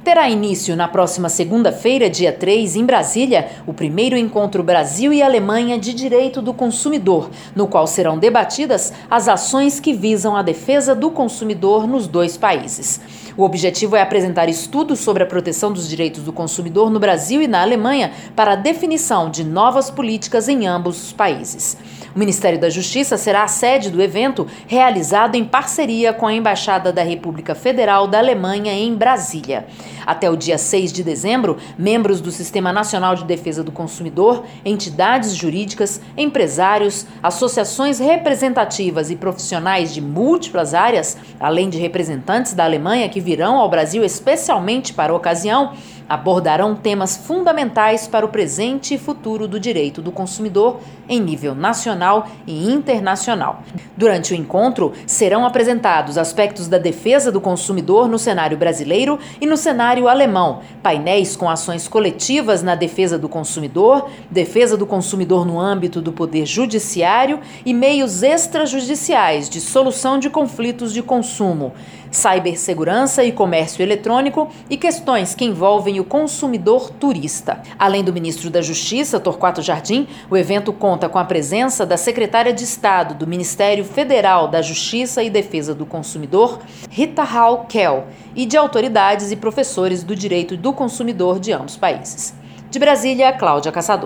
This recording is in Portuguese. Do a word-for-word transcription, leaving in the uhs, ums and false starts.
Terá início na próxima segunda-feira, dia três, em Brasília, o primeiro encontro Brasil e Alemanha de Direito do Consumidor, no qual serão debatidas as ações que visam a defesa do consumidor nos dois países. O objetivo é apresentar estudos sobre a proteção dos direitos do consumidor no Brasil e na Alemanha para a definição de novas políticas em ambos os países. O Ministério da Justiça será a sede do evento, realizado em parceria com a Embaixada da República Federal da Alemanha em Brasília. Até o dia seis de dezembro, membros do Sistema Nacional de Defesa do Consumidor, entidades jurídicas, empresários, associações representativas e profissionais de múltiplas áreas, além de representantes da Alemanha que virão ao Brasil especialmente para a ocasião, abordarão temas fundamentais para o presente e futuro do direito do consumidor em nível nacional e internacional. Durante o encontro, serão apresentados aspectos da defesa do consumidor no cenário brasileiro e no cenário alemão, painéis com ações coletivas na defesa do consumidor, defesa do consumidor no âmbito do poder judiciário e meios extrajudiciais de solução de conflitos de consumo, cibersegurança e comércio eletrônico e questões que envolvem o consumidor turista. Além do ministro da Justiça, Torquato Jardim, o evento conta com a presença da secretária de Estado do Ministério Federal da Justiça e Defesa do Consumidor, Rita Hall Kell, e de autoridades e professores do direito do consumidor de ambos países. De Brasília, Cláudia Caçador.